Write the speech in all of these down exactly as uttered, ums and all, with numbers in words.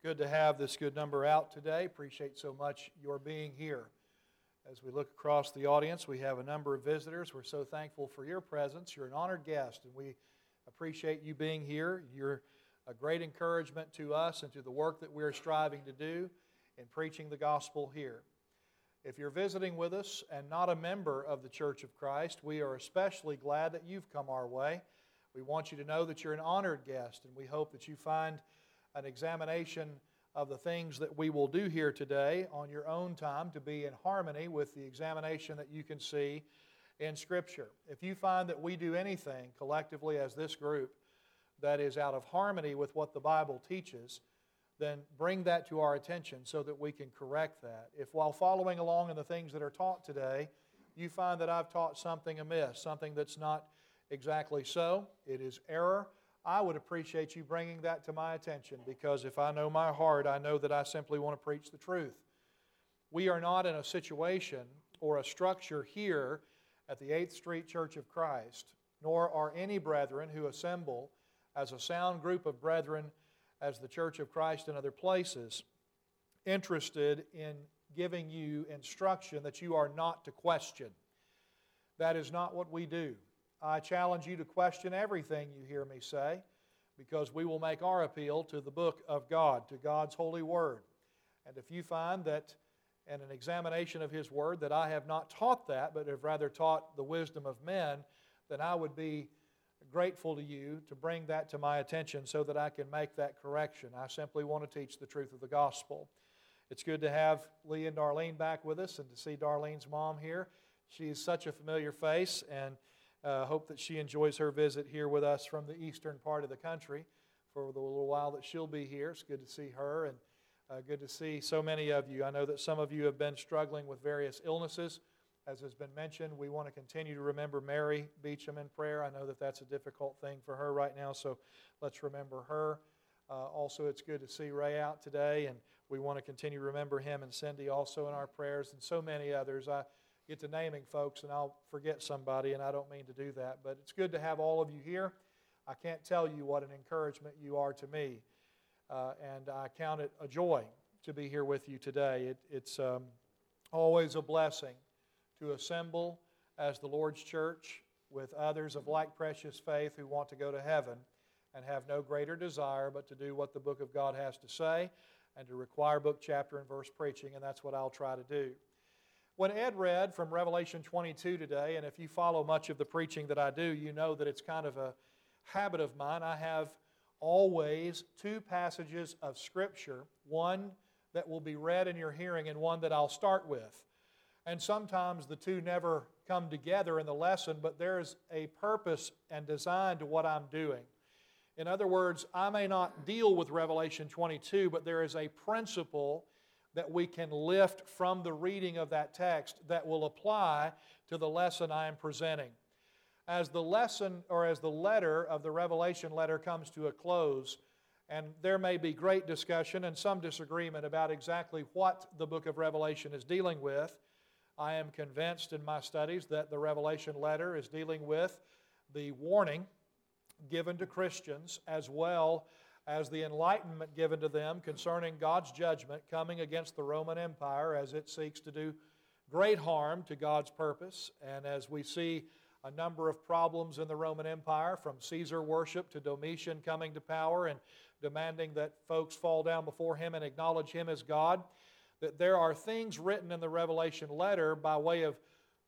good to have this good number out today. Appreciate so much your being here. As we look across the audience, we have a number of visitors. We're so thankful for your presence. You're an honored guest, and we appreciate you being here. You're a great encouragement to us and to the work that we're striving to do in preaching the gospel here. If you're visiting with us and not a member of the Church of Christ, we are especially glad that you've come our way. We want you to know that you're an honored guest, and we hope that you find an examination of the things that we will do here today on your own time to be in harmony with the examination that you can see in Scripture. If you find that we do anything collectively as this group that is out of harmony with what the Bible teaches, then bring that to our attention so that we can correct that. If while following along in the things that are taught today, you find that I've taught something amiss, something that's not exactly so, it is error, I would appreciate you bringing that to my attention, because if I know my heart, I know that I simply want to preach the truth. We are not in a situation or a structure here at the eighth Street Church of Christ, nor are any brethren who assemble as a sound group of brethren as the Church of Christ in other places, interested in giving you instruction that you are not to question. That is not what we do. I challenge you to question everything you hear me say, because we will make our appeal to the book of God, to God's holy word. And if you find that in an examination of His word that I have not taught that, but have rather taught the wisdom of men, then I would be grateful to you to bring that to my attention so that I can make that correction. I simply want to teach the truth of the gospel. It's good to have Lee and Darlene back with us and to see Darlene's mom here. She is such a familiar face, and I uh, hope that she enjoys her visit here with us from the eastern part of the country for the little while that she'll be here. It's good to see her, and uh, good to see so many of you. I know that some of you have been struggling with various illnesses. As has been mentioned, we want to continue to remember Mary Beecham in prayer. I know that that's a difficult thing for her right now, so let's remember her. Uh, also, it's good to see Ray out today, and we want to continue to remember him and Cindy also in our prayers, and so many others. I get to naming folks, and I'll forget somebody, and I don't mean to do that, but it's good to have all of you here. I can't tell you what an encouragement you are to me, uh, and I count it a joy to be here with you today. It, it's um, always a blessing to assemble as the Lord's church with others of like precious faith who want to go to heaven and have no greater desire but to do what the book of God has to say and to require book, chapter, and verse preaching, and that's what I'll try to do. When Ed read from Revelation twenty-two today, and if you follow much of the preaching that I do, you know that it's kind of a habit of mine. I have always two passages of Scripture, one that will be read in your hearing and one that I'll start with. And sometimes the two never come together in the lesson, but there's a purpose and design to what I'm doing. In other words, I may not deal with Revelation twenty-two, but there is a principle that we can lift from the reading of that text that will apply to the lesson I am presenting. As the lesson, or as the letter of the Revelation letter comes to a close, and there may be great discussion and some disagreement about exactly what the book of Revelation is dealing with, I am convinced in my studies that the Revelation letter is dealing with the warning given to Christians as well as the enlightenment given to them concerning God's judgment coming against the Roman Empire as it seeks to do great harm to God's purpose. And as we see a number of problems in the Roman Empire, from Caesar worship to Domitian coming to power and demanding that folks fall down before him and acknowledge him as God, that there are things written in the Revelation letter by way of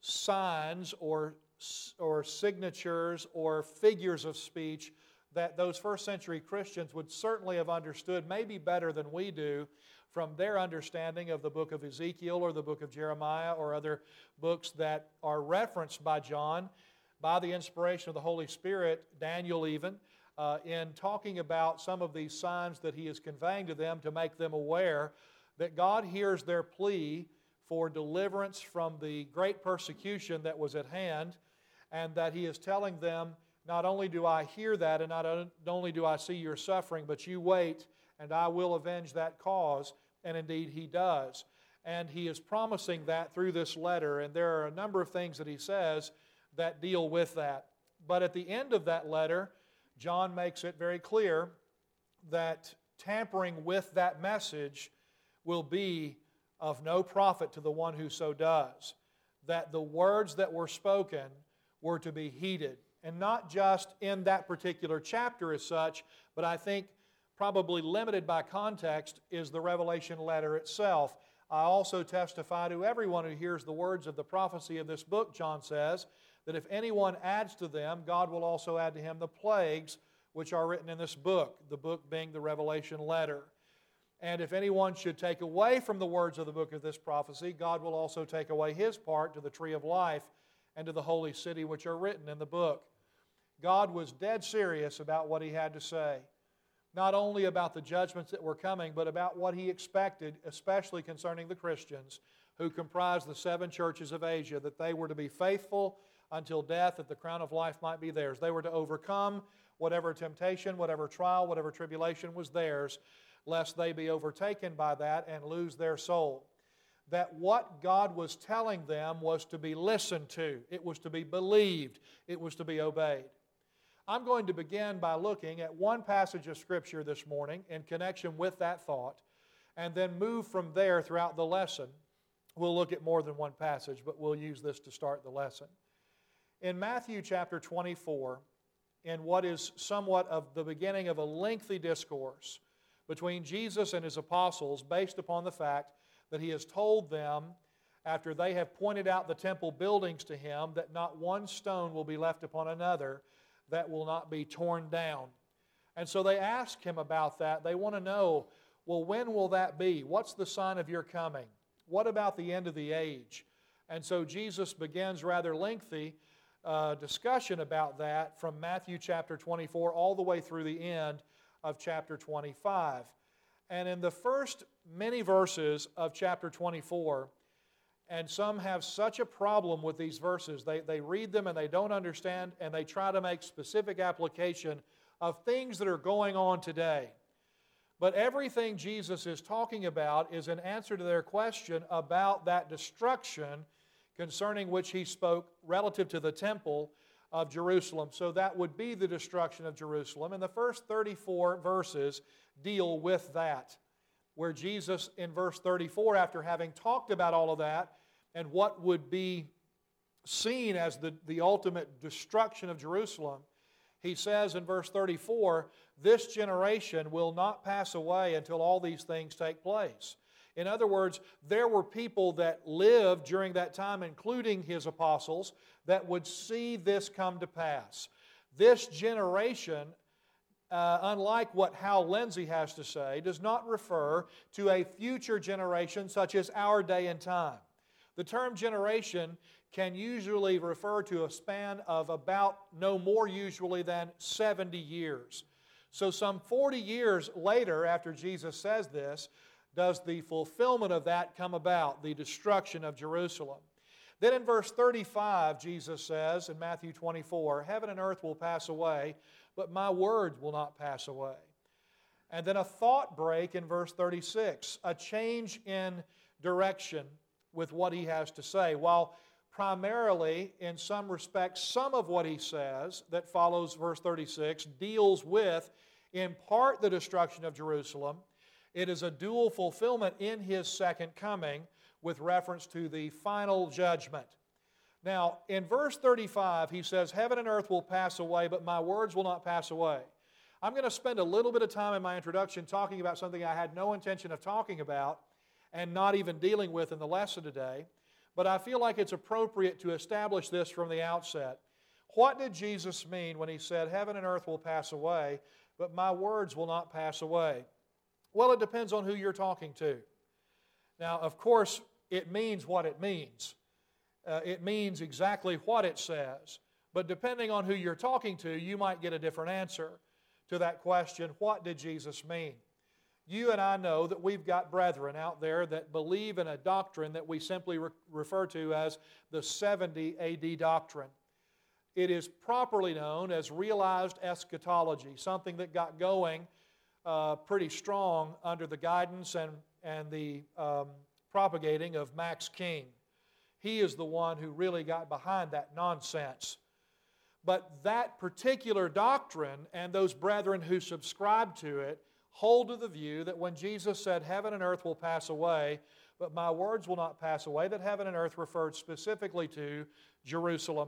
signs or, or signatures or figures of speech that those first century Christians would certainly have understood, maybe better than we do, from their understanding of the book of Ezekiel or the book of Jeremiah or other books that are referenced by John by the inspiration of the Holy Spirit, Daniel even, uh, in talking about some of these signs that he is conveying to them to make them aware that God hears their plea for deliverance from the great persecution that was at hand, and that He is telling them, not only do I hear that, and not only do I see your suffering, but you wait, and I will avenge that cause, and indeed He does. And He is promising that through this letter, and there are a number of things that He says that deal with that. But at the end of that letter, John makes it very clear that tampering with that message will be of no profit to the one who so does. That the words that were spoken were to be heeded. And not just in that particular chapter as such, but I think probably limited by context is the Revelation letter itself. I also testify to everyone who hears the words of the prophecy of this book, John says, that if anyone adds to them, God will also add to him the plagues which are written in this book, the book being the Revelation letter. And if anyone should take away from the words of the book of this prophecy, God will also take away his part to the tree of life and to the holy city which are written in the book. God was dead serious about what He had to say, not only about the judgments that were coming, but about what He expected, especially concerning the Christians who comprised the seven churches of Asia, that they were to be faithful until death, that the crown of life might be theirs. They were to overcome whatever temptation, whatever trial, whatever tribulation was theirs, lest they be overtaken by that and lose their soul. That what God was telling them was to be listened to. It was to be believed. It was to be obeyed. I'm going to begin by looking at one passage of Scripture this morning in connection with that thought, and then move from there throughout the lesson. We'll look at more than one passage, but we'll use this to start the lesson. In Matthew chapter twenty-four, in what is somewhat of the beginning of a lengthy discourse between Jesus and His apostles based upon the fact that He has told them, after they have pointed out the temple buildings to Him, that not one stone will be left upon another that will not be torn down. And so they ask Him about that. They want to know, well, when will that be? What's the sign of your coming? What about the end of the age? And so Jesus begins rather lengthy uh, discussion about that from Matthew chapter twenty-four all the way through the end of chapter twenty-five. And in the first many verses of chapter twenty-four, and some have such a problem with these verses, they, they read them and they don't understand, and they try to make specific application of things that are going on today. But everything Jesus is talking about is an answer to their question about that destruction concerning which He spoke relative to the temple of Jerusalem. So that would be the destruction of Jerusalem. And the first thirty-four verses deal with that, where Jesus in verse thirty-four, after having talked about all of that and what would be seen as the, the ultimate destruction of Jerusalem, He says in verse thirty-four, "This generation will not pass away until all these things take place." In other words, there were people that lived during that time, including His apostles, that would see this come to pass. This generation, uh, unlike what Hal Lindsey has to say, does not refer to a future generation such as our day and time. The term generation can usually refer to a span of about no more usually than seventy years. So some forty years later, after Jesus says this, does the fulfillment of that come about, the destruction of Jerusalem. Then in verse thirty-five, Jesus says in Matthew twenty-four, "Heaven and earth will pass away, but my words will not pass away." And then a thought break in verse thirty-six, a change in direction with what He has to say. While primarily, in some respects, some of what He says that follows verse thirty-six deals with, in part, the destruction of Jerusalem, it is a dual fulfillment in His second coming with reference to the final judgment. Now, in verse thirty-five, He says, "Heaven and earth will pass away, but my words will not pass away." I'm going to spend a little bit of time in my introduction talking about something I had no intention of talking about and not even dealing with in the lesson today, but I feel like it's appropriate to establish this from the outset. What did Jesus mean when He said, "Heaven and earth will pass away, but my words will not pass away"? Well, it depends on who you're talking to. Now, of course, it means what it means. Uh, it means exactly what it says. But depending on who you're talking to, you might get a different answer to that question, what did Jesus mean? You and I know that we've got brethren out there that believe in a doctrine that we simply re- refer to as the seventy A D doctrine. It is properly known as realized eschatology, something that got going uh, pretty strong under the guidance and, and the um, propagating of Max King. He is the one who really got behind that nonsense. But that particular doctrine and those brethren who subscribe to it hold to the view that when Jesus said, heaven and earth will pass away, but my words will not pass away, that heaven and earth referred specifically to Jerusalem,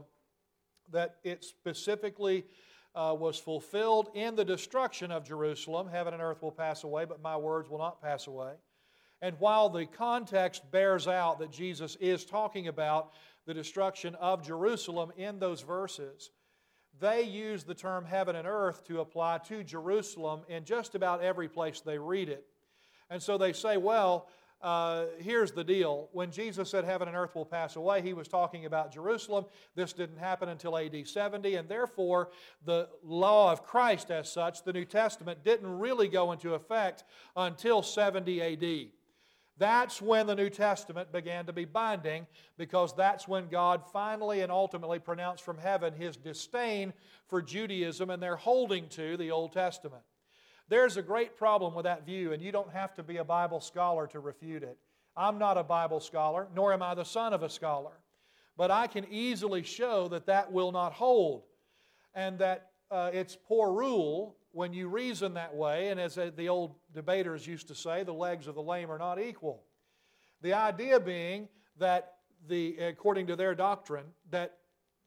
that it specifically uh, was fulfilled in the destruction of Jerusalem. Heaven and earth will pass away, but my words will not pass away. And while the context bears out that Jesus is talking about the destruction of Jerusalem in those verses, they use the term heaven and earth to apply to Jerusalem in just about every place they read it. And so they say, well, uh, here's the deal. When Jesus said heaven and earth will pass away, He was talking about Jerusalem. This didn't happen until A D seventy, and therefore the law of Christ as such, the New Testament, didn't really go into effect until seventy A D. That's when the New Testament began to be binding, because that's when God finally and ultimately pronounced from heaven His disdain for Judaism and their holding to the Old Testament. There's a great problem with that view, and you don't have to be a Bible scholar to refute it. I'm not a Bible scholar, nor am I the son of a scholar. But I can easily show that that will not hold, and that uh, it's poor rule when you reason that way, and as the old debaters used to say, the legs of the lame are not equal. The idea being that, the, according to their doctrine, that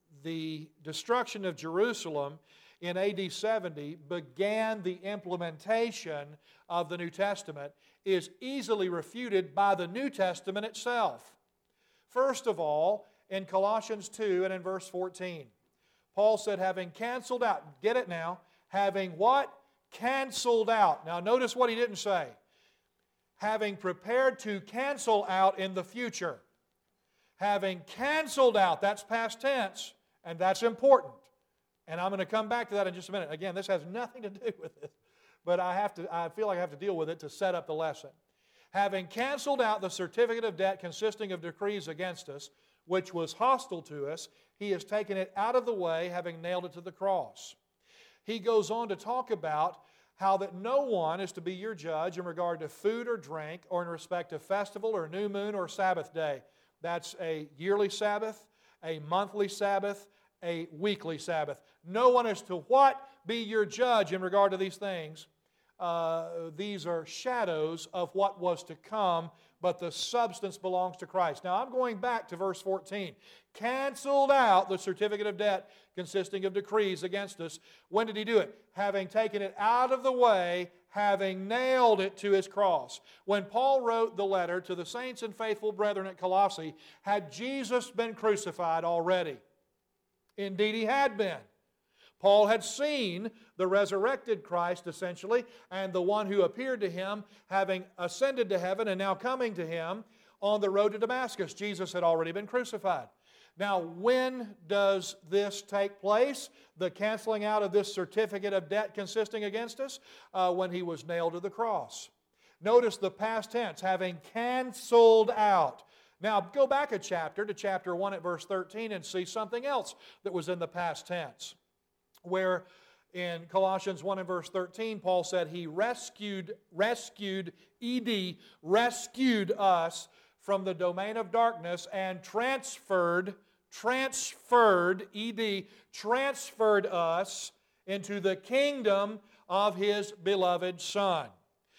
the destruction of Jerusalem in A D seventy began the implementation of the New Testament is easily refuted by the New Testament itself. First of all, in Colossians two and in verse fourteen, Paul said, having canceled out, get it now, having what? Canceled out. Now notice what he didn't say. Having prepared to cancel out in the future. Having canceled out, that's past tense, and that's important. And I'm going to come back to that in just a minute. Again, this has nothing to do with it, but I have to. I feel like I have to deal with it to set up the lesson. Having canceled out the certificate of debt consisting of decrees against us, which was hostile to us, He has taken it out of the way, having nailed it to the cross. He goes on to talk about how that no one is to be your judge in regard to food or drink, or in respect of festival or new moon or Sabbath day. That's a yearly Sabbath, a monthly Sabbath, a weekly Sabbath. No one is to what? Be your judge in regard to these things. Uh, these are shadows of what was to come, but the substance belongs to Christ. Now I'm going back to verse fourteen. Canceled out the certificate of debt consisting of decrees against us. When did He do it? Having taken it out of the way, having nailed it to His cross. When Paul wrote the letter to the saints and faithful brethren at Colossae, had Jesus been crucified already? Indeed, He had been. Paul had seen the resurrected Christ, essentially, and the one who appeared to him, having ascended to heaven and now coming to him on the road to Damascus. Jesus had already been crucified. Now, when does this take place? The canceling out of this certificate of debt consisting against us? Uh, when He was nailed to the cross. Notice the past tense, having canceled out. Now, go back a chapter to chapter one at verse thirteen and see something else that was in the past tense. Where in Colossians one and verse thirteen, Paul said He rescued, rescued, E D, rescued us from the domain of darkness and transferred, transferred, E D, transferred us into the kingdom of His beloved Son.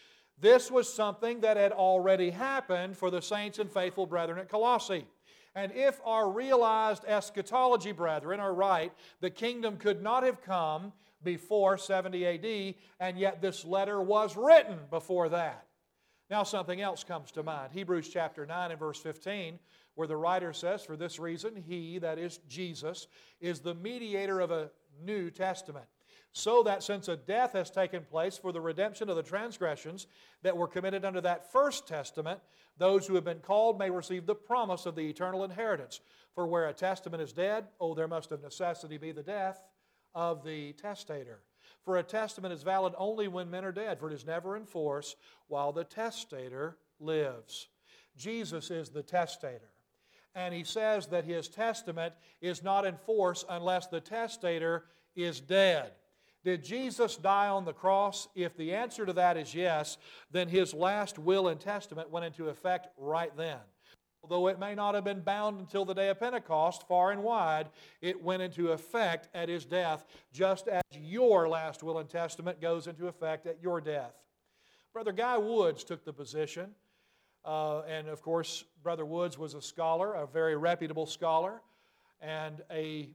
This was something that had already happened for the saints and faithful brethren at Colossae. And if our realized eschatology brethren are right, the kingdom could not have come before seventy A D, and yet this letter was written before that. Now something else comes to mind. Hebrews chapter nine and verse fifteen, where the writer says, for this reason, He, that is Jesus, is the mediator of a new testament. So that since a death has taken place for the redemption of the transgressions that were committed under that first testament, those who have been called may receive the promise of the eternal inheritance. For where a testament is dead, oh, there must of necessity be the death of the testator. For a testament is valid only when men are dead, for it is never in force while the testator lives. Jesus is the testator. And He says that His testament is not in force unless the testator is dead. Did Jesus die on the cross? If the answer to that is yes, then His last will and testament went into effect right then. Although it may not have been bound until the day of Pentecost, far and wide, it went into effect at His death, just as your last will and testament goes into effect at your death. Brother Guy Woods took the position. Uh, and of course, Brother Woods was a scholar, a very reputable scholar, and a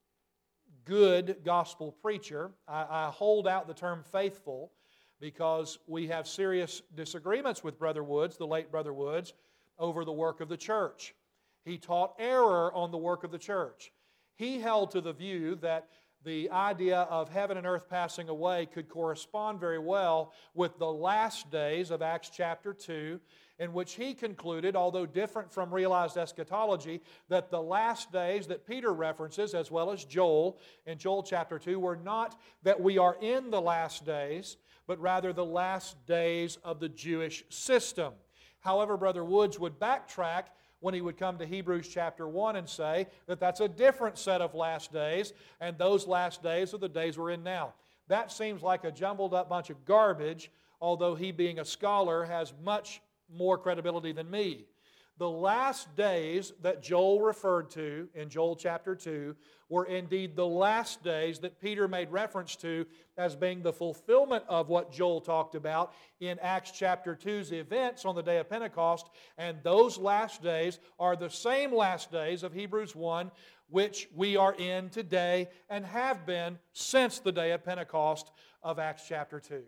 good gospel preacher. I, I hold out the term faithful because we have serious disagreements with Brother Woods, the late Brother Woods, over the work of the church. He taught error on the work of the church. He held to the view that the idea of heaven and earth passing away could correspond very well with the last days of Acts chapter two, in which he concluded, although different from realized eschatology, that the last days that Peter references, as well as Joel in Joel chapter two, were not that we are in the last days, but rather the last days of the Jewish system. However, Brother Woods would backtrack when he would come to Hebrews chapter one and say that that's a different set of last days, and those last days are the days we're in now. That seems like a jumbled up bunch of garbage, although he, being a scholar, has much more credibility than me. The last days that Joel referred to in Joel chapter two were indeed the last days that Peter made reference to as being the fulfillment of what Joel talked about in Acts chapter two's events on the day of Pentecost, and those last days are the same last days of Hebrews one, which we are in today and have been since the day of Pentecost of Acts chapter two.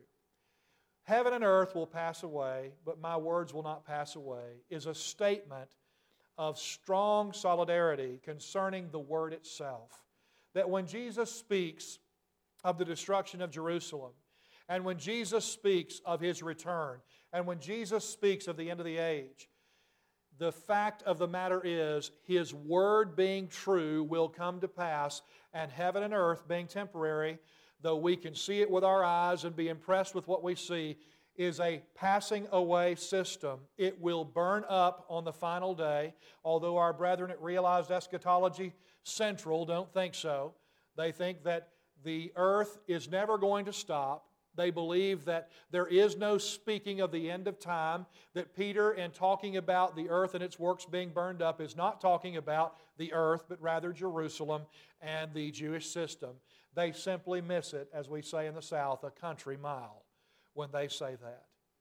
Heaven and earth will pass away, but my words will not pass away, is a statement of strong solidarity concerning the Word itself. That when Jesus speaks of the destruction of Jerusalem, and when Jesus speaks of His return, and when Jesus speaks of the end of the age, the fact of the matter is, His Word being true will come to pass, and heaven and earth being temporary, though we can see it with our eyes and be impressed with what we see, is a passing away system. It will burn up on the final day, although our brethren at Realized Eschatology Central don't think so. They think that the earth is never going to stop. They believe that there is no speaking of the end of time, that Peter, in talking about the earth and its works being burned up, is not talking about the earth, but rather Jerusalem and the Jewish system. They simply miss it, as we say in the South, a country mile when they say that.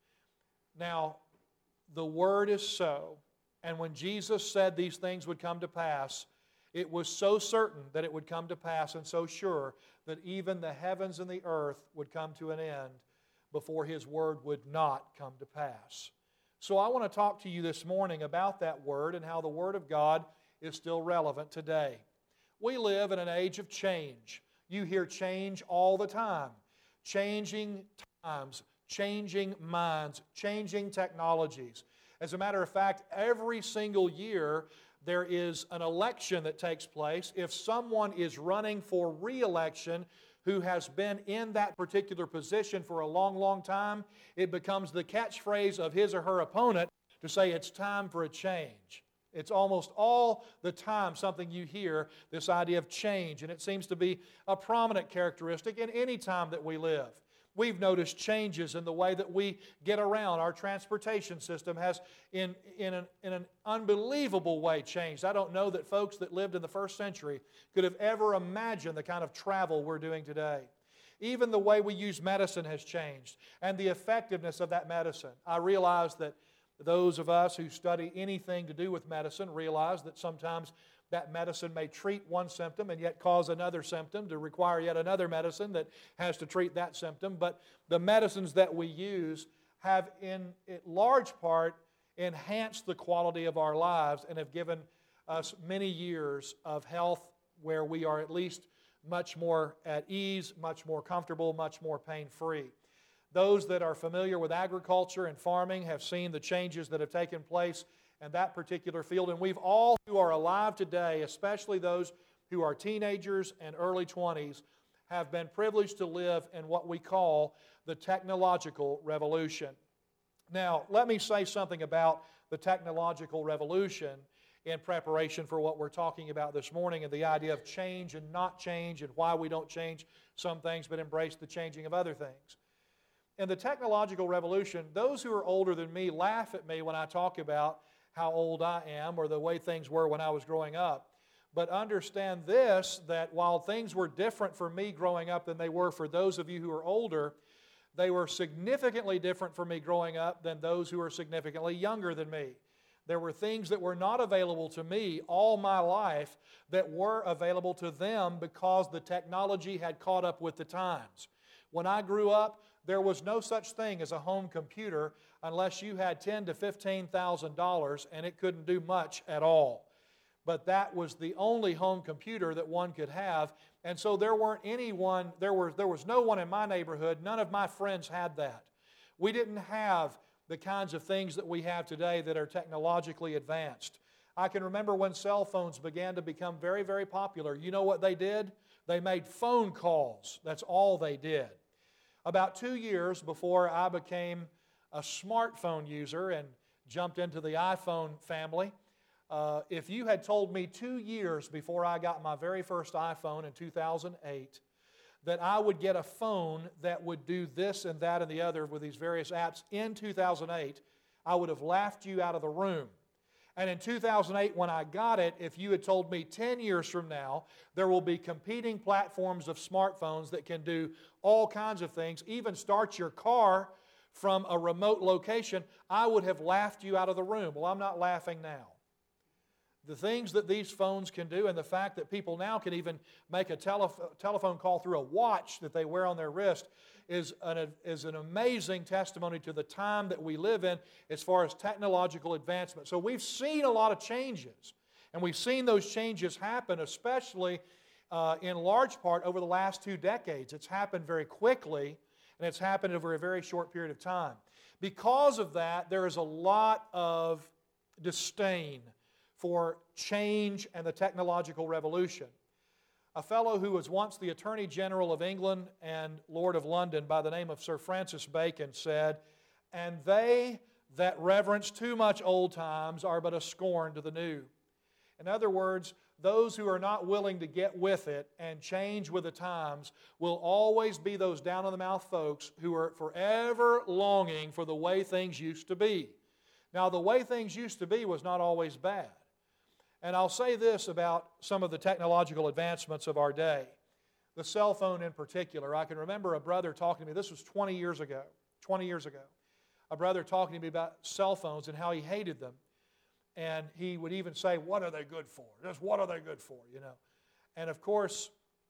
Now, the Word is so, and when Jesus said these things would come to pass, it was so certain that it would come to pass and so sure that even the heavens and the earth would come to an end before His Word would not come to pass. So I want to talk to you this morning about that Word and how the Word of God is still relevant today. We live in an age of change. You hear change all the time. Changing times, changing minds, changing technologies. As a matter of fact, every single year there is an election that takes place. If someone is running for re-election who has been in that particular position for a long, long time, it becomes the catchphrase of his or her opponent to say it's time for a change. It's almost all the time something you hear, this idea of change, and it seems to be a prominent characteristic in any time that we live. We've noticed changes in the way that we get around. Our transportation system has, in, in, an, in an unbelievable way, changed. I don't know that folks that lived in the first century could have ever imagined the kind of travel we're doing today. Even the way we use medicine has changed, and the effectiveness of that medicine. I realize that those of us who study anything to do with medicine realize that sometimes that medicine may treat one symptom and yet cause another symptom to require yet another medicine that has to treat that symptom. But the medicines that we use have in large part enhanced the quality of our lives and have given us many years of health where we are at least much more at ease, much more comfortable, much more pain-free. Those that are familiar with agriculture and farming have seen the changes that have taken place in that particular field. And we've all who are alive today, especially those who are teenagers and early twenties, have been privileged to live in what we call the technological revolution. Now, let me say something about the technological revolution in preparation for what we're talking about this morning and the idea of change and not change and why we don't change some things but embrace the changing of other things. In the technological revolution, those who are older than me laugh at me when I talk about how old I am or the way things were when I was growing up. But understand this, that while things were different for me growing up than they were for those of you who are older, They were significantly different for me growing up than those who were significantly younger than me. There were things that were not available to me all my life that were available to them because the technology had caught up with the times. When I grew up, there was no such thing as a home computer unless you had ten thousand to fifteen thousand dollars, and it couldn't do much at all. But that was the only home computer that one could have, and so there weren't anyone, there was, there was no one in my neighborhood, none of my friends had that. We didn't have the kinds of things that we have today that are technologically advanced. I can remember when cell phones began to become very, very popular. You know what they did? They made phone calls. That's all they did. About two years before I became a smartphone user and jumped into the iPhone family, uh, if you had told me two years before I got my very first iPhone in two thousand eight that I would get a phone that would do this and that and the other with these various apps in two thousand eight, I would have laughed you out of the room. And in two thousand eight, when I got it, if you had told me ten years from now, there will be competing platforms of smartphones that can do all kinds of things, even start your car from a remote location, I would have laughed you out of the room. Well, I'm not laughing now. The things that these phones can do, and the fact that people now can even make a telef- telephone call through a watch that they wear on their wrist, is an, is an amazing testimony to the time that we live in as far as technological advancement. So we've seen a lot of changes, and we've seen those changes happen, especially uh, in large part over the last two decades. It's happened very quickly, and it's happened over a very short period of time. Because of that, there is a lot of disdain for change and the technological revolution. A fellow who was once the Attorney General of England and Lord of London by the name of Sir Francis Bacon said, "And they that reverence too much old times are but a scorn to the new." In other words, those who are not willing to get with it and change with the times will always be those down-on-the-mouth folks who are forever longing for the way things used to be. Now, the way things used to be was not always bad. And I'll say this about some of the technological advancements of our day. The cell phone in particular. I can remember a brother talking to me, this was twenty years ago, twenty years ago, a brother talking to me about cell phones and how he hated them. And he would even say, "What are they good for? Just what are they good for?" You know. And of course,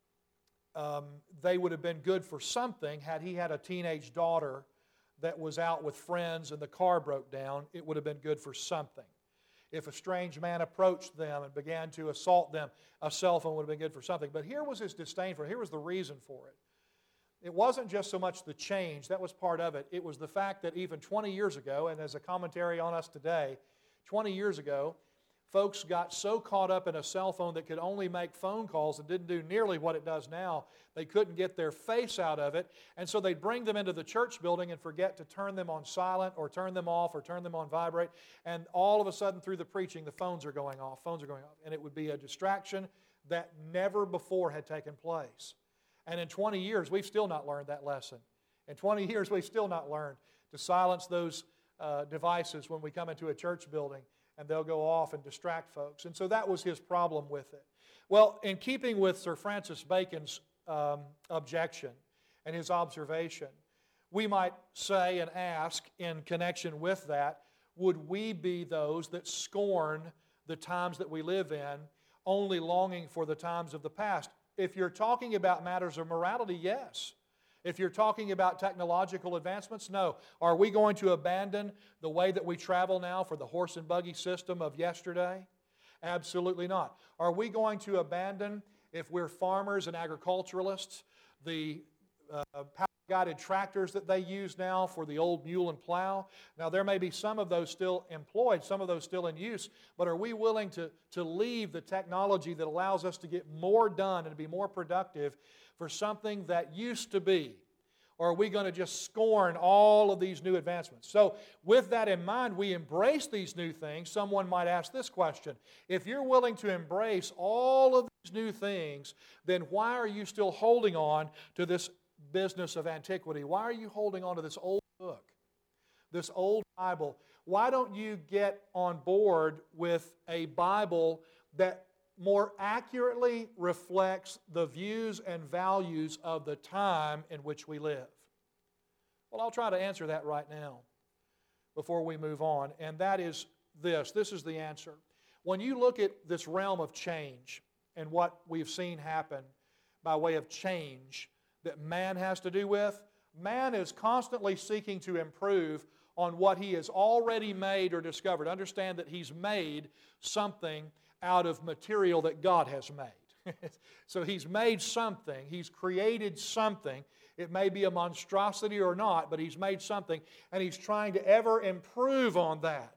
um, they would have been good for something. Had he had a teenage daughter that was out with friends and the car broke down, it would have been good for something. If a strange man approached them and began to assault them, a cell phone would have been good for something. But here was his disdain for it. Here was the reason for it. It wasn't just so much the change, that was part of it. It was the fact that even twenty years ago, and as a commentary on us today, twenty years ago, folks got so caught up in a cell phone that could only make phone calls and didn't do nearly what it does now. They couldn't get their face out of it, and so they'd bring them into the church building and forget to turn them on silent or turn them off or turn them on vibrate, and all of a sudden through the preaching, the phones are going off, phones are going off, and it would be a distraction that never before had taken place. And in twenty years, we've still not learned that lesson. In twenty years, we've still not learned to silence those uh, devices when we come into a church building, and they'll go off and distract folks. And so that was his problem with it. Well, in keeping with Sir Francis Bacon's um, objection and his observation, we might say and ask in connection with that, would we be those that scorn the times that we live in, only longing for the times of the past? If you're talking about matters of morality, yes. If you're talking about technological advancements, no. Are we going to abandon the way that we travel now for the horse and buggy system of yesterday? Absolutely not. Are we going to abandon, if we're farmers and agriculturalists, the uh, power-guided tractors that they use now for the old mule and plow? Now, there may be some of those still employed, some of those still in use, but are we willing to, to leave the technology that allows us to get more done and to be more productive for something that used to be? Or are we going to just scorn all of these new advancements? So with that in mind, we embrace these new things. Someone might ask this question: if you're willing to embrace all of these new things, then why are you still holding on to this business of antiquity? Why are you holding on to this old book, this old Bible? Why don't you get on board with a Bible that more accurately reflects the views and values of the time in which we live? Well, I'll try to answer that right now before we move on, and that is this. This is the answer. When you look at this realm of change and what we've seen happen by way of change that man has to do with, man is constantly seeking to improve on what he has already made or discovered. Understand that he's made something out of material that God has made. So he's made something, he's created something. It may be a monstrosity or not, but he's made something, and he's trying to ever improve on that.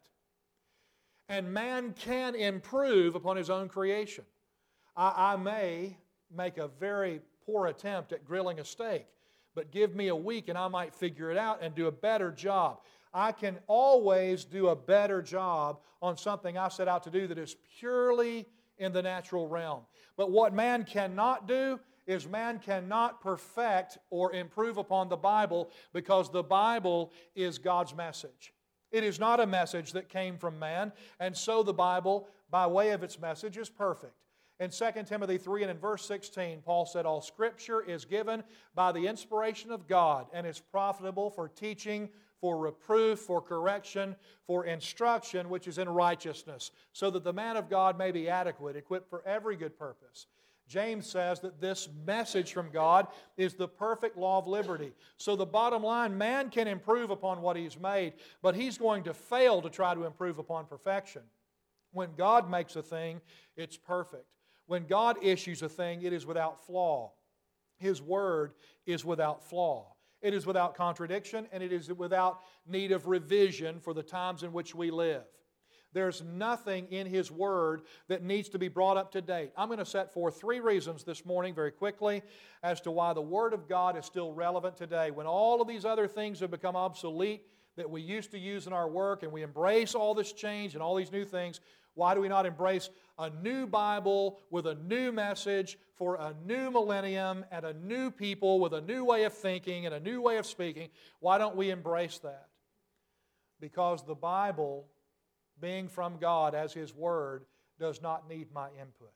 And man can improve upon his own creation. I, I may make a very poor attempt at grilling a steak, but give me a week and I might figure it out and do a better job. I can always do a better job on something I set out to do that is purely in the natural realm. But what man cannot do is man cannot perfect or improve upon the Bible, because the Bible is God's message. It is not a message that came from man, and so the Bible, by way of its message, is perfect. In Second Timothy three and in verse sixteen, Paul said, "All Scripture is given by the inspiration of God and is profitable for teaching, for reproof, for correction, for instruction, which is in righteousness, so that the man of God may be adequate, equipped for every good purpose." James says that this message from God is the perfect law of liberty. So the bottom line, man can improve upon what he's made, but he's going to fail to try to improve upon perfection. When God makes a thing, it's perfect. When God issues a thing, it is without flaw. His word is without flaw. It is without contradiction, and it is without need of revision for the times in which we live. There's nothing in His Word that needs to be brought up to date. I'm going to set forth three reasons this morning very quickly as to why the Word of God is still relevant today. When all of these other things have become obsolete that we used to use in our work, and we embrace all this change and all these new things, why do we not embrace a new Bible with a new message for a new millennium and a new people with a new way of thinking and a new way of speaking? Why don't we embrace that? Because the Bible, being from God as His Word, does not need my input.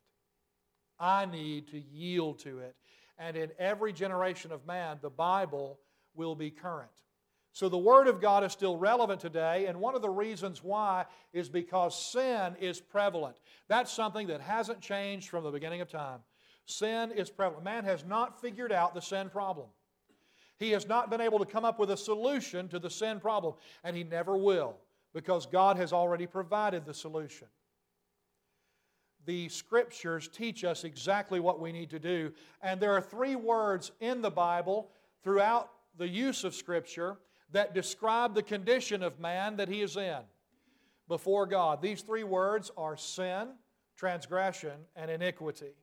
I need to yield to it. And in every generation of man, the Bible will be current. So the Word of God is still relevant today, and one of the reasons why is because sin is prevalent. That's something that hasn't changed from the beginning of time. Sin is prevalent. Man has not figured out the sin problem. He has not been able to come up with a solution to the sin problem, and he never will, because God has already provided the solution. The Scriptures teach us exactly what we need to do, and there are three words in the Bible throughout the use of Scripture that describe the condition of man that he is in before God. These three words are sin, transgression, and iniquity.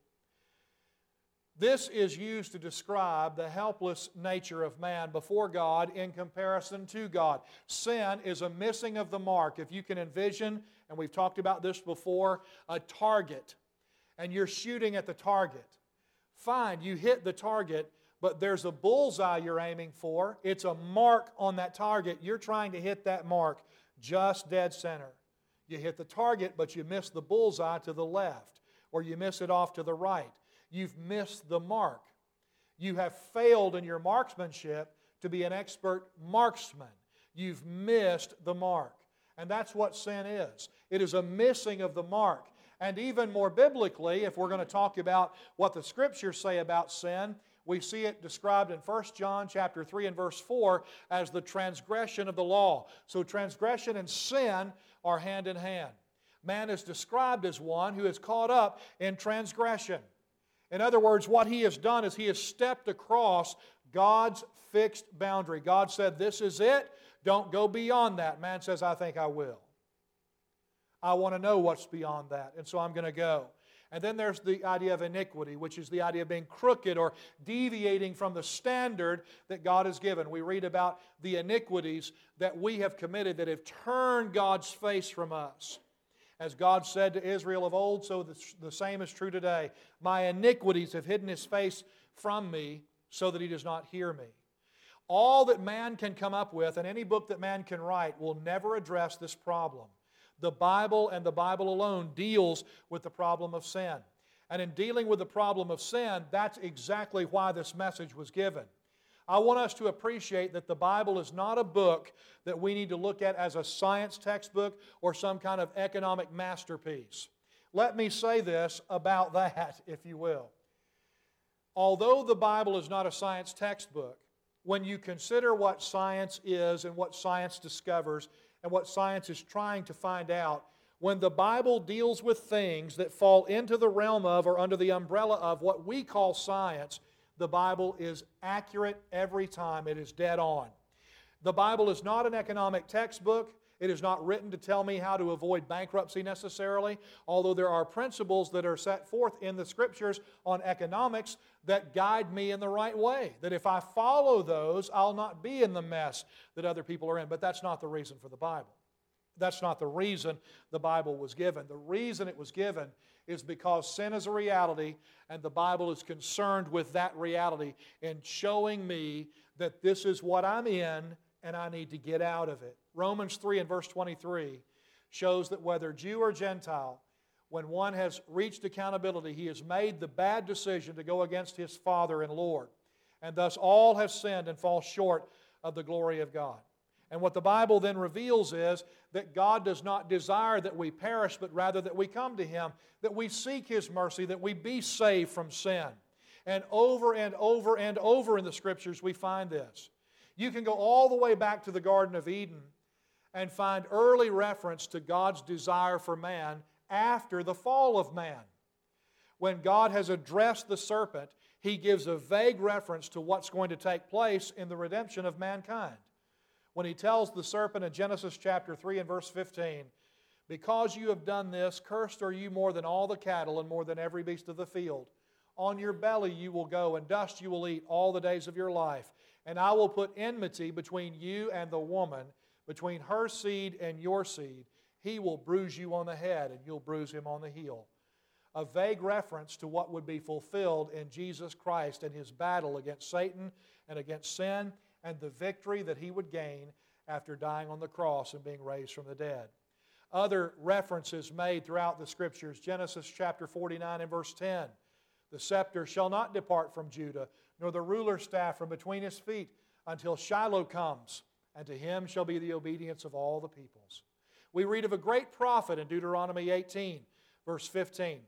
This is used to describe the helpless nature of man before God in comparison to God. Sin is a missing of the mark. If you can envision, and we've talked about this before, a target, and you're shooting at the target. Fine, you hit the target, but there's a bullseye you're aiming for. It's a mark on that target. You're trying to hit that mark just dead center. You hit the target, but you miss the bullseye to the left, or you miss it off to the right. You've missed the mark. You have failed in your marksmanship to be an expert marksman. You've missed the mark. And that's what sin is. It is a missing of the mark. And even more biblically, if we're going to talk about what the Scriptures say about sin, we see it described in First John chapter three and verse four as the transgression of the law. So transgression and sin are hand in hand. Man is described as one who is caught up in transgression. In other words, what he has done is he has stepped across God's fixed boundary. God said, "This is it. Don't go beyond that." Man says, "I think I will. I want to know what's beyond that, and so I'm going to go." And then there's the idea of iniquity, which is the idea of being crooked or deviating from the standard that God has given. We read about the iniquities that we have committed that have turned God's face from us. As God said to Israel of old, so the same is true today. "My iniquities have hidden His face from me so that He does not hear me." All that man can come up with, and any book that man can write, will never address this problem. The Bible and the Bible alone deals with the problem of sin. And in dealing with the problem of sin, that's exactly why this message was given. I want us to appreciate that the Bible is not a book that we need to look at as a science textbook or some kind of economic masterpiece. Let me say this about that, if you will. Although the Bible is not a science textbook, when you consider what science is and what science discovers and what science is trying to find out, when the Bible deals with things that fall into the realm of or under the umbrella of what we call science, the Bible is accurate every time. It is dead on. The Bible is not an economic textbook. It is not written to tell me how to avoid bankruptcy necessarily, although there are principles that are set forth in the Scriptures on economics that guide me in the right way. That if I follow those, I'll not be in the mess that other people are in. But that's not the reason for the Bible. That's not the reason the Bible was given. The reason it was given is because sin is a reality, and the Bible is concerned with that reality in showing me that this is what I'm in and I need to get out of it. Romans three and verse twenty-three shows that whether Jew or Gentile, when one has reached accountability, he has made the bad decision to go against his Father and Lord. And thus all have sinned and fall short of the glory of God. And what the Bible then reveals is that God does not desire that we perish, but rather that we come to Him, that we seek His mercy, that we be saved from sin. And over and over and over in the Scriptures we find this. You can go all the way back to the Garden of Eden and find early reference to God's desire for man after the fall of man. When God has addressed the serpent, He gives a vague reference to what's going to take place in the redemption of mankind. When He tells the serpent in Genesis chapter three and verse fifteen, "Because you have done this, cursed are you more than all the cattle and more than every beast of the field. On your belly you will go, and dust you will eat all the days of your life. And I will put enmity between you and the woman, between her seed and your seed. He will bruise you on the head, and you'll bruise him on the heel." A vague reference to what would be fulfilled in Jesus Christ and His battle against Satan and against sin, and the victory that He would gain after dying on the cross and being raised from the dead. Other references made throughout the Scriptures, Genesis chapter forty-nine and verse ten. "The scepter shall not depart from Judah, nor the ruler's staff from between his feet, until Shiloh comes, and to him shall be the obedience of all the peoples." We read of a great prophet in Deuteronomy eighteen, verse fifteen,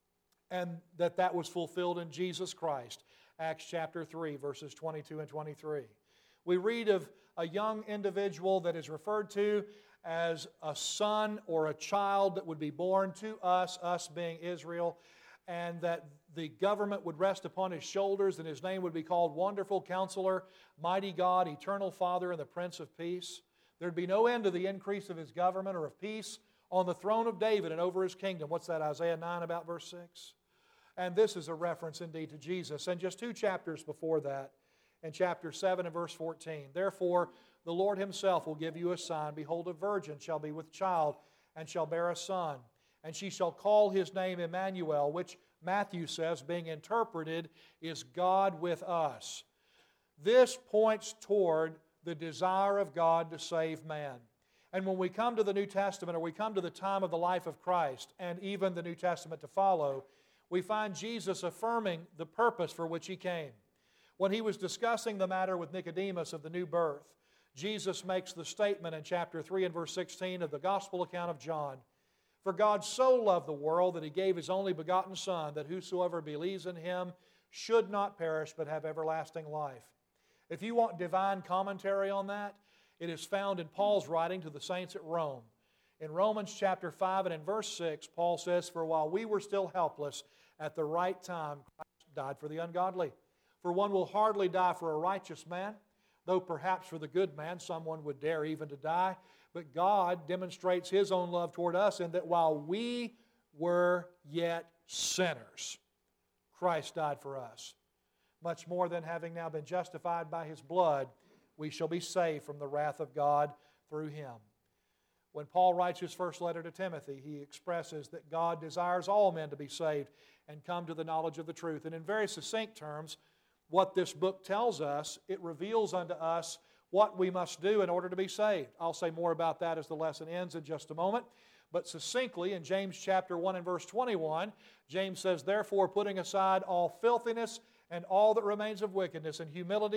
and that that was fulfilled in Jesus Christ, Acts chapter three, verses twenty-two and twenty-three. We read of a young individual that is referred to as a son or a child that would be born to us, us being Israel, and that the government would rest upon his shoulders, and his name would be called Wonderful Counselor, Mighty God, Eternal Father, and the Prince of Peace. There'd be no end to the increase of his government or of peace on the throne of David and over his kingdom. What's that, Isaiah nine about verse six? And this is a reference indeed to Jesus. And just two chapters before that, in chapter seven and verse fourteen, "Therefore the Lord Himself will give you a sign. Behold, a virgin shall be with child, and shall bear a son. And she shall call His name Emmanuel," which Matthew says, being interpreted, is God with us. This points toward the desire of God to save man. And when we come to the New Testament, or we come to the time of the life of Christ, and even the New Testament to follow, we find Jesus affirming the purpose for which He came. When He was discussing the matter with Nicodemus of the new birth, Jesus makes the statement in chapter three and verse sixteen of the Gospel account of John, "For God so loved the world that He gave His only begotten Son, that whosoever believes in Him should not perish but have everlasting life." If you want divine commentary on that, it is found in Paul's writing to the saints at Rome. In Romans chapter five and in verse six, Paul says, "For while we were still helpless, at the right time Christ died for the ungodly. For one will hardly die for a righteous man, though perhaps for the good man someone would dare even to die. But God demonstrates His own love toward us in that while we were yet sinners, Christ died for us. Much more than having now been justified by His blood, we shall be saved from the wrath of God through Him." When Paul writes his first letter to Timothy, he expresses that God desires all men to be saved and come to the knowledge of the truth. And in very succinct terms, what this book tells us, it reveals unto us what we must do in order to be saved. I'll say more about that as the lesson ends in just a moment. But succinctly, in James chapter one and verse twenty-one, James says, "Therefore, putting aside all filthiness and all that remains of wickedness and humility,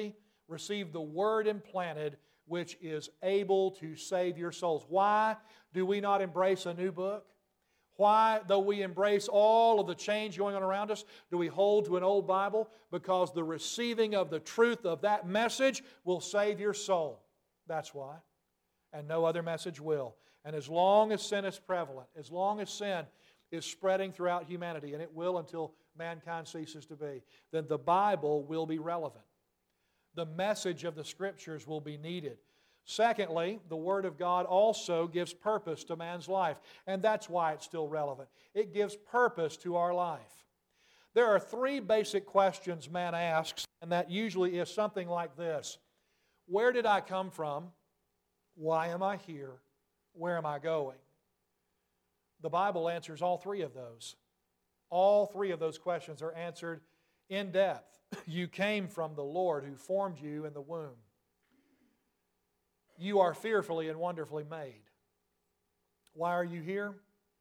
receive the Word implanted, which is able to save your souls. Why do we not embrace a new book? Why, though we embrace all of the change going on around us, do we hold to an old Bible? Because the receiving of the truth of that message will save your soul. That's why. And no other message will. And as long as sin is prevalent, as long as sin is spreading throughout humanity, and it will until mankind ceases to be, then the Bible will be relevant. The message of the Scriptures will be needed. Secondly, the Word of God also gives purpose to man's life, and that's why it's still relevant. It gives purpose to our life. There are three basic questions man asks, and that usually is something like this. Where did I come from? Why am I here? Where am I going? The Bible answers all three of those. All three of those questions are answered in depth. You came from the Lord who formed you in the womb. You are fearfully and wonderfully made. Why are you here?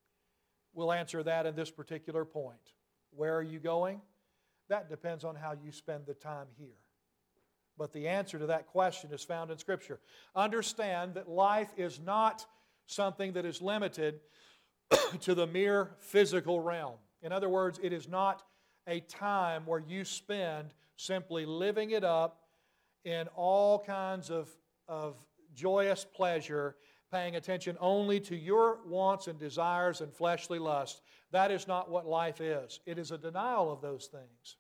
We'll answer that in this particular point. Where are you going? That depends on how you spend the time here. But the answer to that question is found in Scripture. Understand that life is not something that is limited to the mere physical realm. In other words, it is not a time where you spend simply living it up in all kinds of, of joyous pleasure, paying attention only to your wants and desires and fleshly lusts. That is not what life is. It is a denial of those things.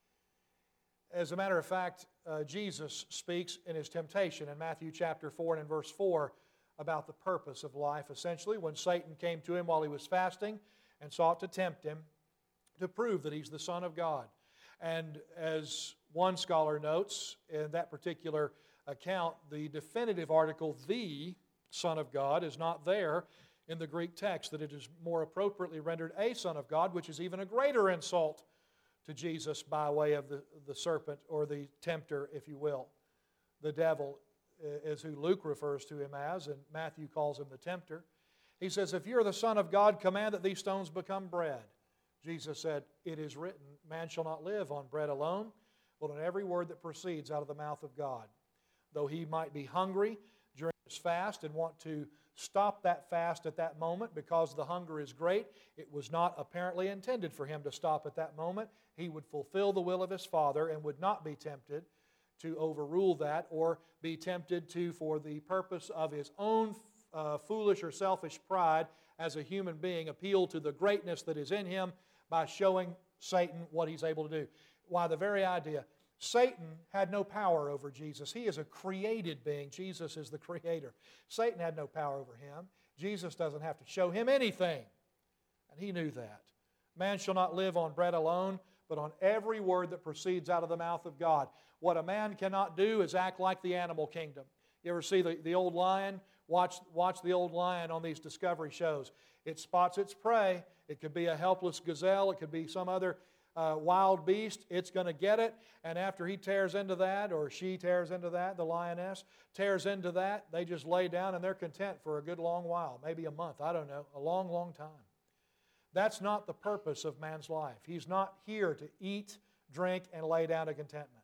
As a matter of fact, uh, Jesus speaks in His temptation in Matthew chapter four and in verse four about the purpose of life. Essentially, when Satan came to Him while He was fasting and sought to tempt Him to prove that He's the Son of God. And as one scholar notes, in that particular account, the definitive article, the Son of God, is not there in the Greek text, that it is more appropriately rendered a Son of God, which is even a greater insult to Jesus by way of the, the serpent or the tempter, if you will. The devil is who Luke refers to him as, and Matthew calls him the tempter. He says, if you're the Son of God, command that these stones become bread. Jesus said, it is written, man shall not live on bread alone, but on every word that proceeds out of the mouth of God. Though he might be hungry during his fast and want to stop that fast at that moment because the hunger is great, it was not apparently intended for him to stop at that moment. He would fulfill the will of his Father and would not be tempted to overrule that or be tempted to, for the purpose of his own uh, foolish or selfish pride as a human being, appeal to the greatness that is in him by showing Satan what he's able to do. Why, the very idea, Satan had no power over Jesus. He is a created being. Jesus is the creator. Satan had no power over him. Jesus doesn't have to show him anything. And he knew that. Man shall not live on bread alone, but on every word that proceeds out of the mouth of God. What a man cannot do is act like the animal kingdom. You ever see the, the old lion? Watch, watch the old lion on these discovery shows. It spots its prey. It could be a helpless gazelle. It could be some other uh, wild beast. It's going to get it. And after he tears into that, or she tears into that, the lioness tears into that, they just lay down and they're content for a good long while. Maybe a month. I don't know. A long, long time. That's not the purpose of man's life. He's not here to eat, drink, and lay down to contentment.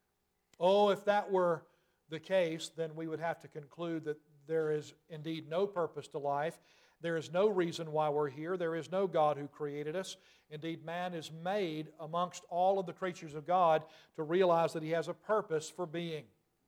Oh, if that were the case, then we would have to conclude that there is indeed no purpose to life. There is no reason why we're here. There is no God who created us. Indeed, man is made amongst all of the creatures of God to realize that he has a purpose for being.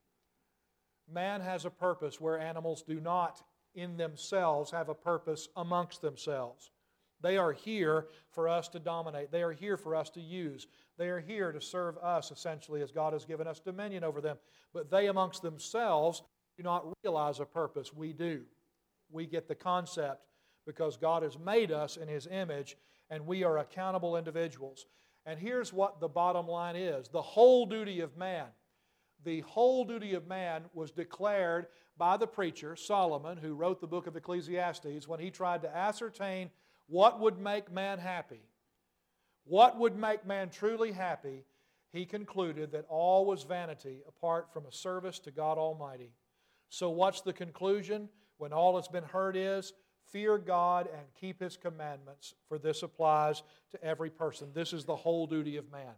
Man has a purpose where animals do not in themselves have a purpose amongst themselves. They are here for us to dominate. They are here for us to use. They are here to serve us, essentially, as God has given us dominion over them. But they amongst themselves do not realize a purpose. We do. We get the concept because God has made us in His image, and we are accountable individuals. And here's what the bottom line is. The whole duty of man, the whole duty of man was declared by the preacher, Solomon, who wrote the book of Ecclesiastes, when he tried to ascertain what would make man happy. What would make man truly happy? He concluded that all was vanity apart from a service to God Almighty. So what's the conclusion when all that's been heard is, fear God and keep His commandments, for this applies to every person. This is the whole duty of man.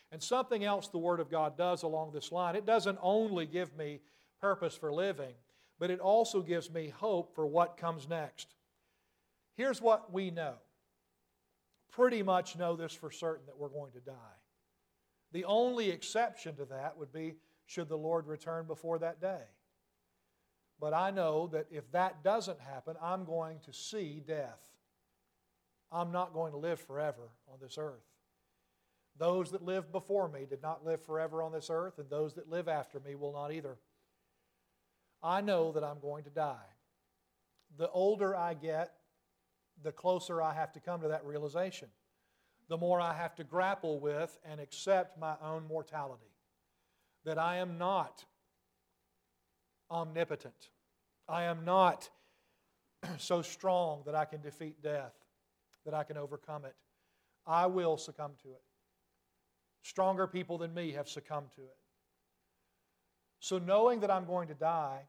And something else the Word of God does along this line, it doesn't only give me purpose for living, but it also gives me hope for what comes next. Here's what we know. Pretty much know this for certain, that we're going to die. The only exception to that would be should the Lord return before that day. But I know that if that doesn't happen, I'm going to see death. I'm not going to live forever on this earth. Those that lived before me did not live forever on this earth, and those that live after me will not either. I know that I'm going to die. The older I get, the closer I have to come to that realization. The more I have to grapple with and accept my own mortality. That I am not omnipotent. I am not so strong that I can defeat death, that I can overcome it. I will succumb to it. Stronger people than me have succumbed to it. So knowing that I'm going to die,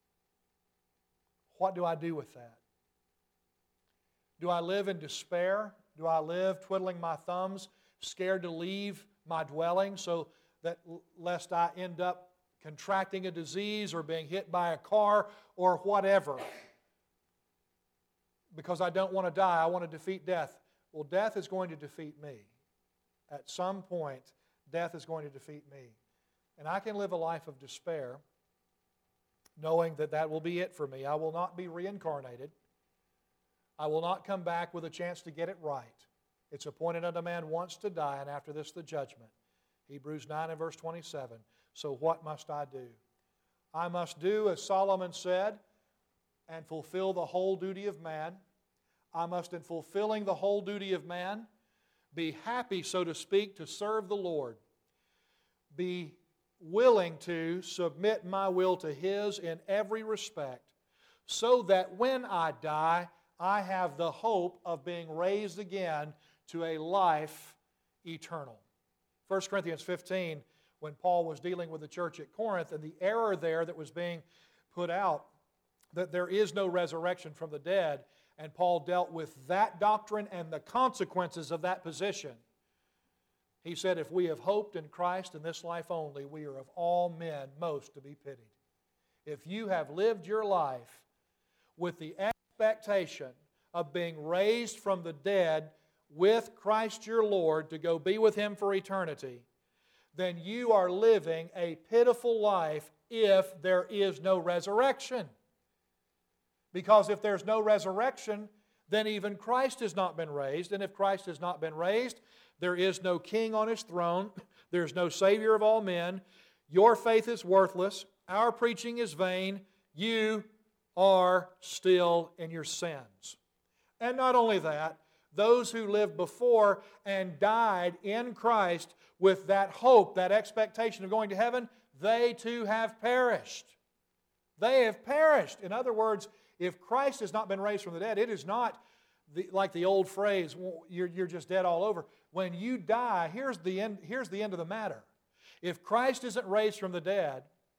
what do I do with that? Do I live in despair? Do I live twiddling my thumbs, scared to leave my dwelling so that lest I end up contracting a disease or being hit by a car or whatever? Because I don't want to die, I want to defeat death. Well, death is going to defeat me. At some point, death is going to defeat me. And I can live a life of despair, knowing that that will be it for me. I will not be reincarnated. I will not come back with a chance to get it right. It's appointed unto man once to die, and after this the judgment. Hebrews nine and verse twenty-seven. So what must I do? I must do as Solomon said, and fulfill the whole duty of man. I must, in fulfilling the whole duty of man, be happy, so to speak, to serve the Lord. Be willing to submit my will to His in every respect, so that when I die, I have the hope of being raised again to a life eternal. First Corinthians fifteen, when Paul was dealing with the church at Corinth, and the error there that was being put out, that there is no resurrection from the dead, and Paul dealt with that doctrine and the consequences of that position. He said, if we have hoped in Christ in this life only, we are of all men most to be pitied. If you have lived your life with the expectation of being raised from the dead with Christ your Lord to go be with Him for eternity, then you are living a pitiful life if there is no resurrection. Because if there's no resurrection, then even Christ has not been raised. And if Christ has not been raised, there is no king on His throne. There's no Savior of all men. Your faith is worthless. Our preaching is vain. You are still in your sins. And not only that, those who lived before and died in Christ with that hope, that expectation of going to heaven, they too have perished. They have perished. In other words, if Christ has not been raised from the dead, it is not the, like the old phrase, well, you're, you're just dead all over. When you die, here's the end, here's the end of the matter. If Christ isn't raised from the dead,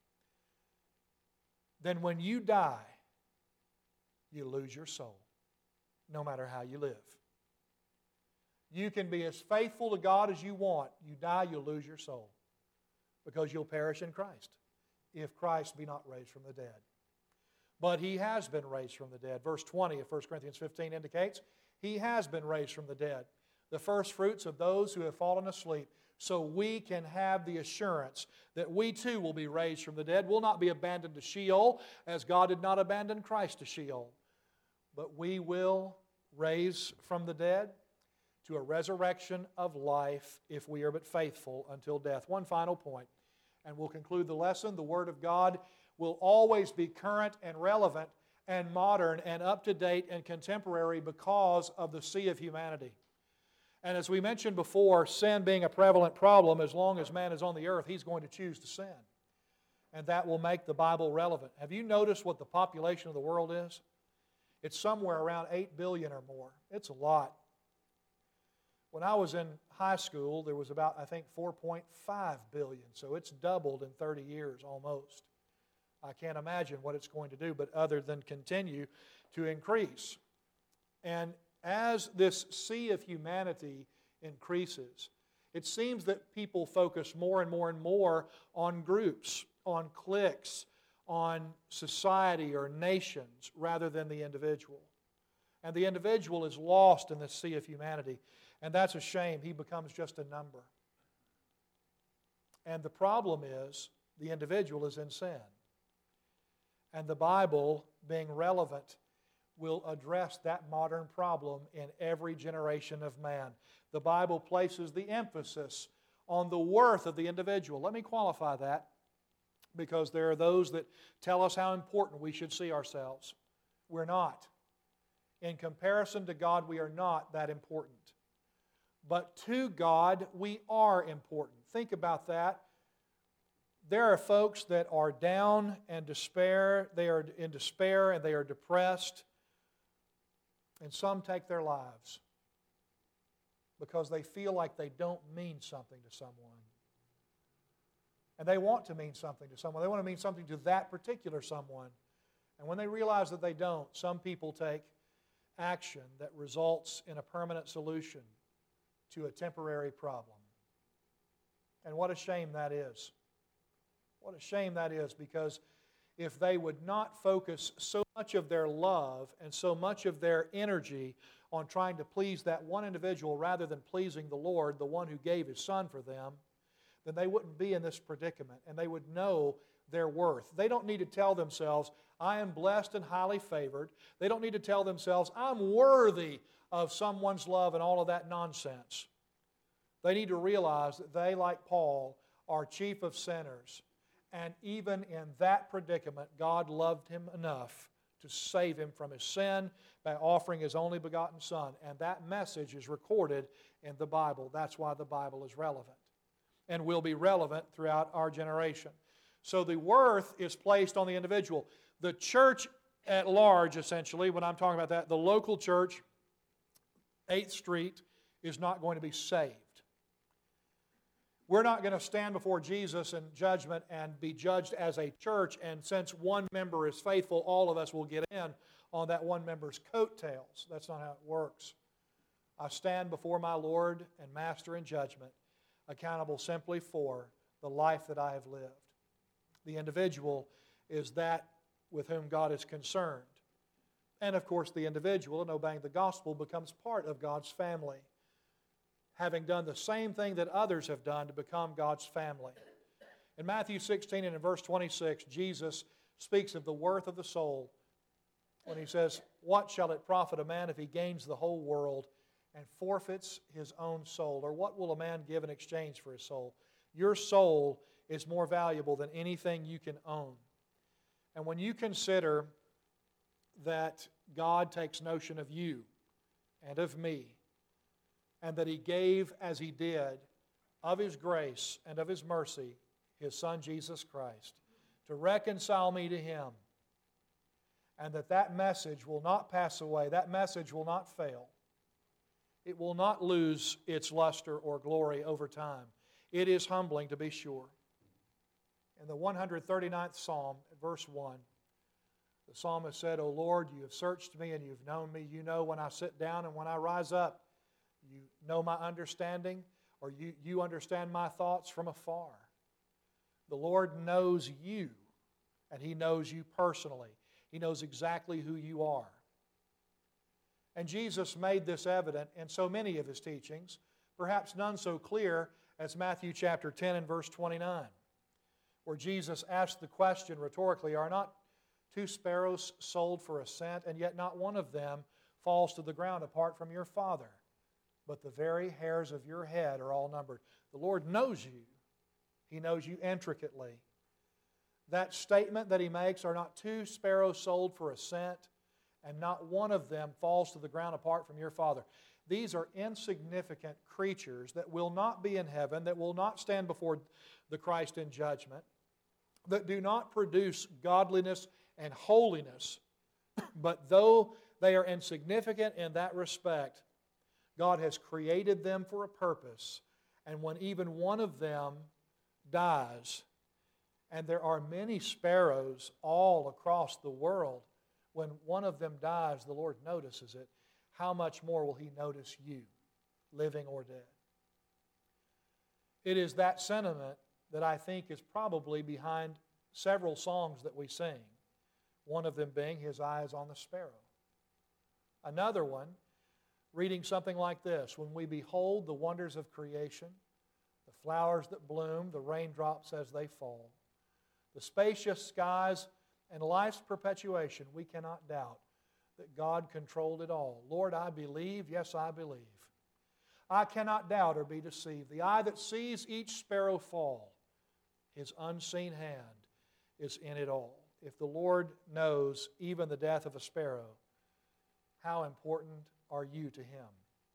then when you die, you lose your soul, no matter how you live. You can be as faithful to God as you want. You die, you'll lose your soul, because you'll perish in Christ, if Christ be not raised from the dead. But He has been raised from the dead. Verse twenty of First Corinthians fifteen indicates He has been raised from the dead, the first fruits of those who have fallen asleep, so we can have the assurance that we too will be raised from the dead. We'll not be abandoned to Sheol, as God did not abandon Christ to Sheol. But we will raise from the dead to a resurrection of life if we are but faithful until death. One final point, and we'll conclude the lesson. The Word of God will always be current and relevant and modern and up-to-date and contemporary because of the sea of humanity. And as we mentioned before, sin being a prevalent problem, as long as man is on the earth, he's going to choose to sin. And that will make the Bible relevant. Have you noticed what the population of the world is? It's somewhere around eight billion or more. It's a lot. When I was in high school, there was about, I think, four point five billion. So it's doubled in thirty years almost. I can't imagine what it's going to do, but other than continue to increase. And as this sea of humanity increases, It seems that people focus more and more and more on groups, on cliques, on society or nations rather than the individual. And the individual is lost in the sea of humanity. And that's a shame. He becomes just a number. And the problem is the individual is in sin. And the Bible, being relevant, will address that modern problem in every generation of man. The Bible places the emphasis on the worth of the individual. Let me qualify that, because there are those that tell us how important we should see ourselves. We're not. In comparison to God, we are not that important. But to God, we are important. Think about that. There are folks that are down and despair. They are in despair and they are depressed. And some take their lives because they feel like they don't mean something to someone. And they want to mean something to someone. They want to mean something to that particular someone. And when they realize that they don't, some people take action that results in a permanent solution to a temporary problem. And what a shame that is. What a shame that is, because if they would not focus so much of their love and so much of their energy on trying to please that one individual rather than pleasing the Lord, the one who gave His Son for them, then they wouldn't be in this predicament and they would know their worth. They don't need to tell themselves, I am blessed and highly favored. They don't need to tell themselves, I'm worthy of someone's love and all of that nonsense. They need to realize that they, like Paul, are chief of sinners. And even in that predicament, God loved him enough to save him from his sin by offering His only begotten Son. And that message is recorded in the Bible. That's why the Bible is relevant and will be relevant throughout our generation. So the worth is placed on the individual. The church at large, essentially, when I'm talking about that, the local church, eighth Street, is not going to be saved. We're not going to stand before Jesus in judgment and be judged as a church, and since one member is faithful, all of us will get in on that one member's coattails. That's not how it works. I stand before my Lord and Master in judgment, accountable simply for the life that I have lived. The individual is that with whom God is concerned. And of course, the individual, in obeying the gospel, becomes part of God's family, having done the same thing that others have done to become God's family. In Matthew sixteen and in verse twenty-six, Jesus speaks of the worth of the soul when He says, what shall it profit a man if he gains the whole world and forfeits his own soul? Or what will a man give in exchange for his soul? Your soul is more valuable than anything you can own. And when you consider that God takes notion of you and of me, and that He gave as He did of His grace and of His mercy His Son Jesus Christ to reconcile me to Him, and that that message will not pass away, that message will not fail, it will not lose its luster or glory over time. It is humbling, to be sure. In the one hundred thirty-ninth Psalm, verse one, the psalmist said, O Lord, you have searched me and you've known me. You know when I sit down and when I rise up. You know my understanding, or you, you understand my thoughts from afar. The Lord knows you, and He knows you personally. He knows exactly who you are. And Jesus made this evident in so many of His teachings, perhaps none so clear as Matthew chapter ten and verse twenty-nine, where Jesus asked the question rhetorically, are not two sparrows sold for a cent, and yet not one of them falls to the ground apart from your Father? But the very hairs of your head are all numbered. The Lord knows you. He knows you intricately. That statement that He makes, are not two sparrows sold for a cent, and not one of them falls to the ground apart from your Father. These are insignificant creatures that will not be in heaven, that will not stand before the Christ in judgment, that do not produce godliness and holiness. But though they are insignificant in that respect, God has created them for a purpose. And when even one of them dies, and there are many sparrows all across the world, when one of them dies, the Lord notices it. How much more will He notice you, living or dead? It is that sentiment that I think is probably behind several songs that we sing. One of them being, His eye is on the sparrow. Another one, reading something like this: when we behold the wonders of creation, the flowers that bloom, the raindrops as they fall, the spacious skies and life's perpetuation, we cannot doubt that God controlled it all. Lord, I believe, yes, I believe. I cannot doubt or be deceived. The eye that sees each sparrow fall, His unseen hand is in it all. If the Lord knows even the death of a sparrow, how important are you to Him?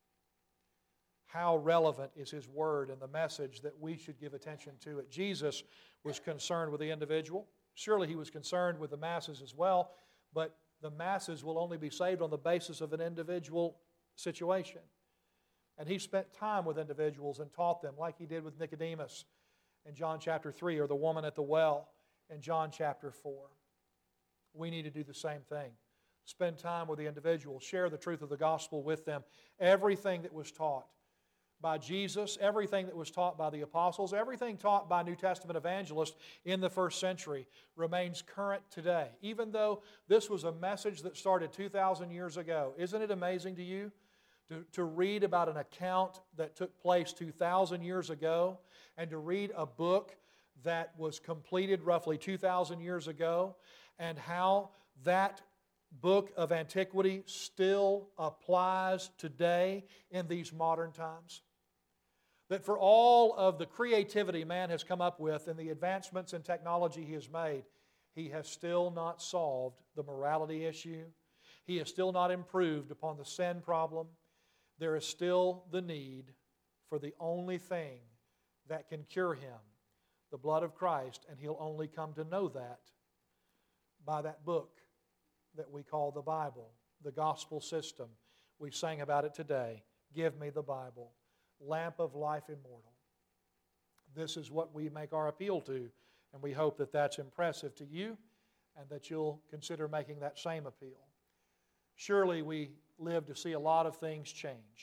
How relevant is His Word and the message that we should give attention to it? Jesus was concerned with the individual. Surely He was concerned with the masses as well, but the masses will only be saved on the basis of an individual situation. And He spent time with individuals and taught them, like He did with Nicodemus in John chapter three, or the woman at the well in John chapter four. We need to do the same thing. Spend time with the individual. Share the truth of the gospel with them. Everything that was taught by Jesus, everything that was taught by the apostles, everything taught by New Testament evangelists in the first century remains current today. Even though this was a message that started two thousand years ago. Isn't it amazing to you to, to read about an account that took place two thousand years ago, and to read a book that was completed roughly two thousand years ago, and how that book of antiquity still applies today in these modern times? That for all of the creativity man has come up with and the advancements in technology he has made, he has still not solved the morality issue. He has still not improved upon the sin problem. There is still the need for the only thing that can cure him, the blood of Christ, and he'll only come to know that by that book that we call the Bible, the gospel system. We sang about it today. Give me the Bible, lamp of life immortal. This is what we make our appeal to, and we hope that that's impressive to you and that you'll consider making that same appeal. Surely we live to see a lot of things change.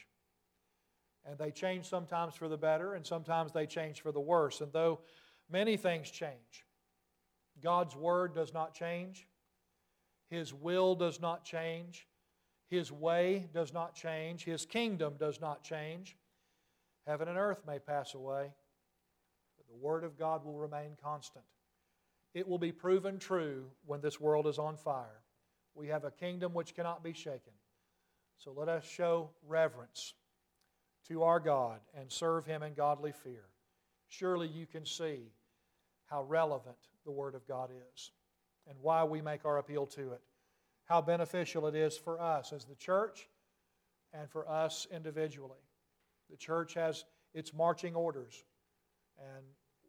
And they change sometimes for the better, and sometimes they change for the worse. And though many things change, God's Word does not change. His will does not change. His way does not change. His kingdom does not change. Heaven and earth may pass away, but the Word of God will remain constant. It will be proven true when this world is on fire. We have a kingdom which cannot be shaken. So let us show reverence to our God and serve Him in godly fear. Surely you can see how relevant the Word of God is and why we make our appeal to it. How beneficial it is for us as the church and for us individually. The church has its marching orders, and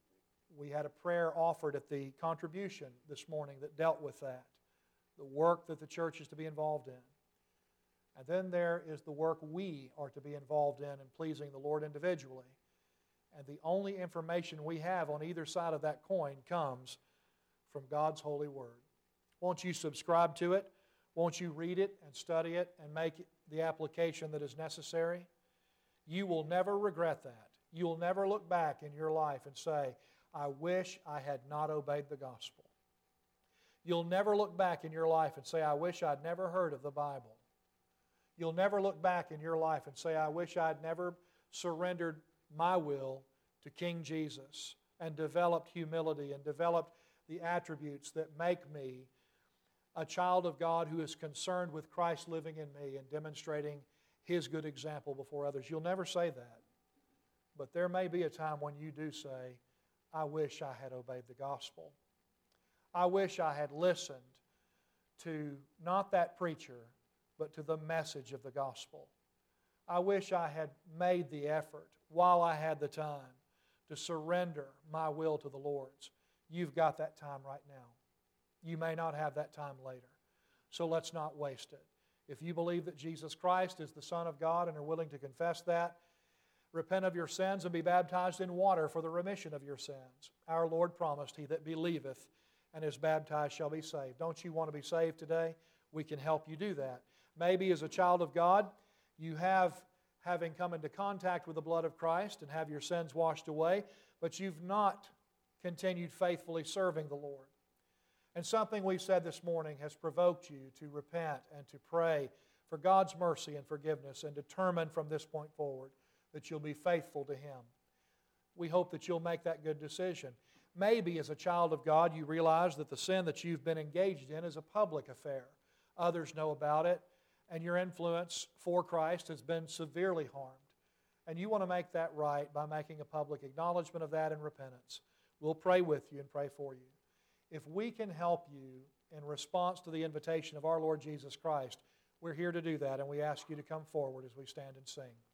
we had a prayer offered at the contribution this morning that dealt with that, the work that the church is to be involved in. And then there is the work we are to be involved in in pleasing the Lord individually. And the only information we have on either side of that coin comes from God's holy Word. Won't you subscribe to it? Won't you read it and study it and make the application that is necessary? You will never regret that. You will never look back in your life and say, I wish I had not obeyed the gospel. You'll never look back in your life and say, I wish I'd never heard of the Bible. You'll never look back in your life and say, I wish I'd never surrendered my will to King Jesus and developed humility and developed the attributes that make me a child of God who is concerned with Christ living in me and demonstrating His good example before others. You'll never say that. But there may be a time when you do say, I wish I had obeyed the gospel. I wish I had listened to not that preacher, but to the message of the gospel. I wish I had made the effort while I had the time to surrender my will to the Lord's. You've got that time right now. You may not have that time later. So let's not waste it. If you believe that Jesus Christ is the Son of God and are willing to confess that, repent of your sins and be baptized in water for the remission of your sins. Our Lord promised, he that believeth and is baptized shall be saved. Don't you want to be saved today? We can help you do that. Maybe as a child of God, you have having come into contact with the blood of Christ and have your sins washed away, but you've not continued faithfully serving the Lord. And something we've said this morning has provoked you to repent and to pray for God's mercy and forgiveness and determine from this point forward that you'll be faithful to Him. We hope that you'll make that good decision. Maybe as a child of God you realize that the sin that you've been engaged in is a public affair. Others know about it, and your influence for Christ has been severely harmed. And you want to make that right by making a public acknowledgement of that in repentance. We'll pray with you and pray for you. If we can help you in response to the invitation of our Lord Jesus Christ, we're here to do that, and we ask you to come forward as we stand and sing.